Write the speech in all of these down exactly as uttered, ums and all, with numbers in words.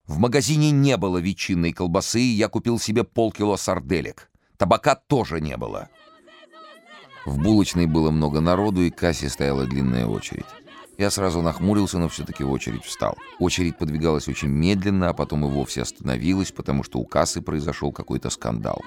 В магазине не было ветчинной колбасы, и я купил себе полкило сарделек. Табака тоже не было. В булочной было много народу, и к кассе стояла длинная очередь. Я сразу нахмурился, но все-таки в очередь встал. Очередь подвигалась очень медленно, а потом и вовсе остановилась, потому что у кассы произошел какой-то скандал.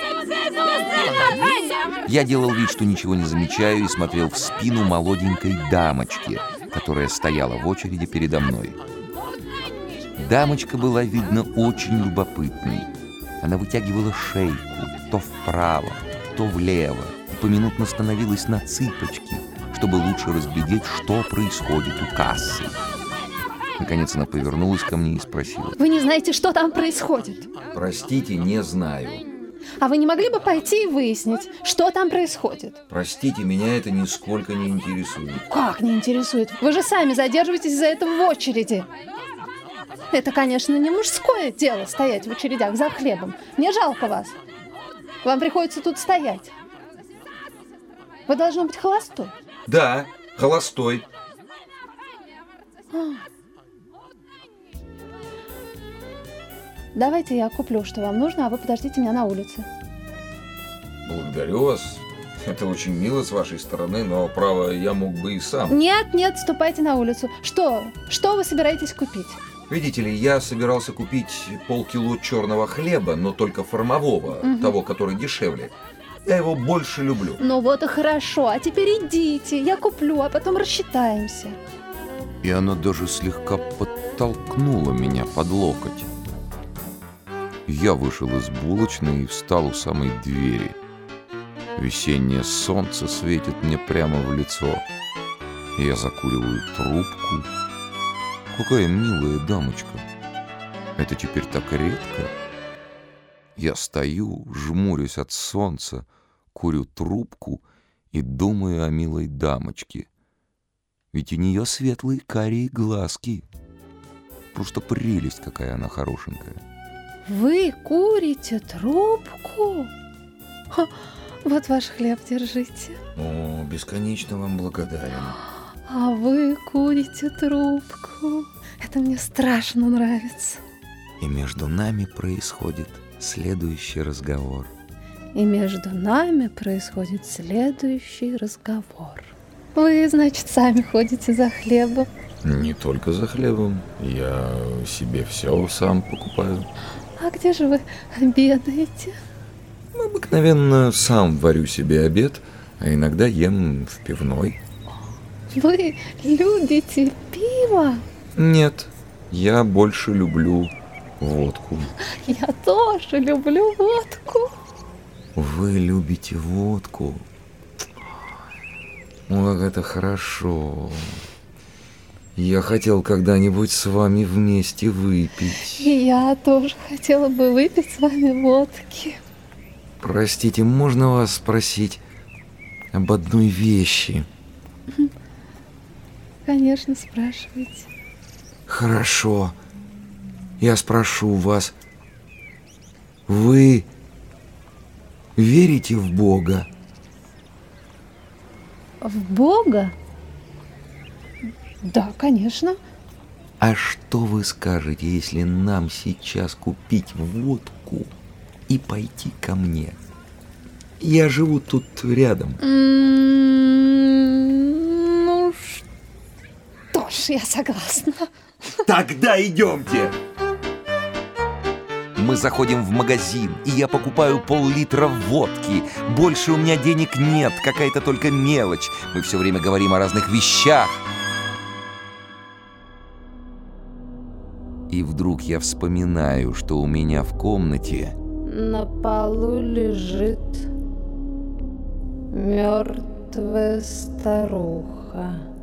Я делал вид, что ничего не замечаю, и смотрел в спину молоденькой дамочки, которая стояла в очереди передо мной. Дамочка была, видно, очень любопытной. Она вытягивала шейку то вправо, то влево, и поминутно становилась на цыпочки, чтобы лучше разглядеть, что происходит у кассы. Наконец она повернулась ко мне и спросила: «Вы не знаете, что там происходит?» «Простите, не знаю». «А вы не могли бы пойти и выяснить, что там происходит?» «Простите, меня это нисколько не интересует». «Как не интересует? Вы же сами задерживаетесь из-за этого в очереди». «Это, конечно, не мужское дело стоять в очередях за хлебом. Мне жалко вас. Вам приходится тут стоять. Вы должны быть холостой». «Да, холостой». А. Давайте я куплю, что вам нужно, а вы подождите меня на улице. Благодарю вас. Это очень мило с вашей стороны, но, право, я мог бы и сам. Нет, нет, ступайте на улицу. Что? Что вы собираетесь купить? Видите ли, я собирался купить полкило черного хлеба, но только формового, угу. того, который дешевле. Я его больше люблю. Ну вот и хорошо. А теперь идите, я куплю, а потом рассчитаемся. И она даже слегка подтолкнула меня под локоть. Я вышел из булочной и встал у самой двери. Весеннее солнце светит мне прямо в лицо. Я закуриваю трубку. Какая милая дамочка. Это теперь так редко. Я стою, жмурюсь от солнца, курю трубку и думаю о милой дамочке. Ведь у нее светлые карие глазки. Просто прелесть, какая она хорошенькая. Вы курите трубку? Ха, вот ваш хлеб, держите. О, бесконечно вам благодарен. А вы курите трубку. Это мне страшно нравится. И между нами происходит следующий разговор. И между нами происходит следующий разговор. Вы, значит, сами ходите за хлебом? Не только за хлебом. Я себе все сам покупаю. А где же вы обедаете? Обыкновенно сам варю себе обед, а иногда ем в пивной. Вы любите пиво? Нет, я больше люблю водку. Я тоже люблю водку. Вы любите водку? О, как это хорошо. Я хотел когда-нибудь с вами вместе выпить. И я тоже хотела бы выпить с вами водки. Простите, можно вас спросить об одной вещи? Конечно, спрашивайте. Хорошо. Я спрошу вас. Вы верите в Бога? В Бога? Да, конечно. А что вы скажете, если нам сейчас купить водку и пойти ко мне? Я живу тут рядом. Ну что ж, я согласна. Тогда идемте. Мы заходим в магазин, и я покупаю пол-литра водки. Больше у меня денег нет, какая-то только мелочь. Мы все время говорим о разных вещах. И вдруг я вспоминаю, что у меня в комнате на полу лежит мертвая старуха.